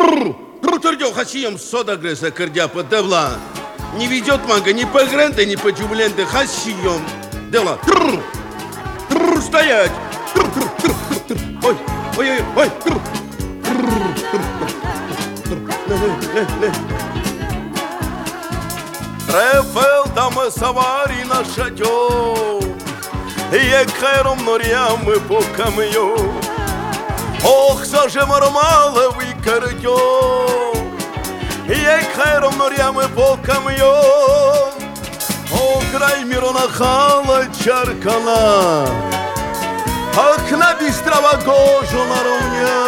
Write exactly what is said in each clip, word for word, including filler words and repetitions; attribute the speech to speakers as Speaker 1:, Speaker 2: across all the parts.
Speaker 1: Трудёв хасием сода греса кырдя подавла. Не ведет манга ни по гренте, ни по джубленте хасием. Дела. Стоять. Ой, ой, ой, ой. Рефел там савари на шатьо, Єкхером норями по кам'ю. Ох, саже мармаловий кардьо, Єкхером норями по кам'ю. О, край мирона хала чаркана, Ах, на бістрава гожу на ровня,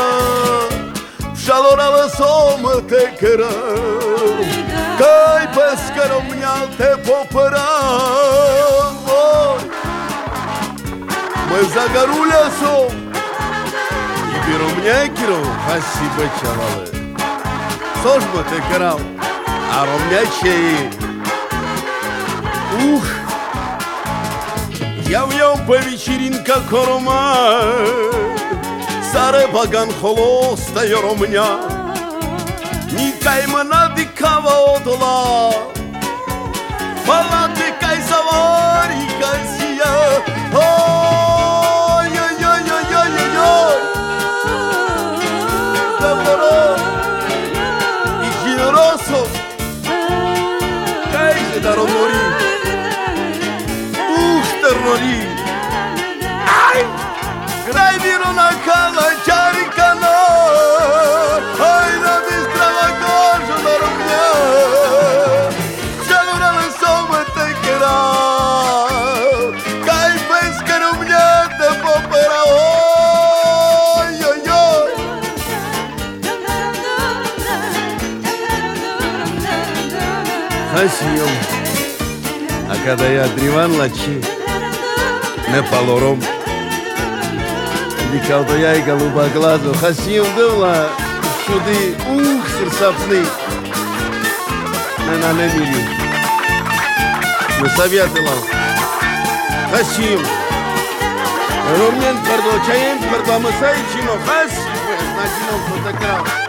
Speaker 1: Шалорала сома текера, Кай пескаром мня те попера. Мы за гору лесом, И беру мне киру, Хасиба чалалы. Сожма текерал, А ровня чей. Ух, я в нем по вечеринка корома, Саре баган холостая ромня, Никай мана дикава одла, Палаты кай завари кайсия. Ой-ой-ой-ой-ой-ой-ой, Добро и generoso, Кай же даронори. Terrori, ay, graj viro na kala čarikana, ay na bistrava kožu na rovnja, žalura na soma tekera, kaj peska rovnja te popera, oj, oj, oj. Хасием, а когда я дриван лачи, Не палором, Дикалто я и голуба глазу, Хасием дыла, Шуды, ух, сырсапсны, Не на не мири, Не советила, Хасием, Ромнен пардо, чаем пардо, Масай чино, Хасием, Начинал фотокрал.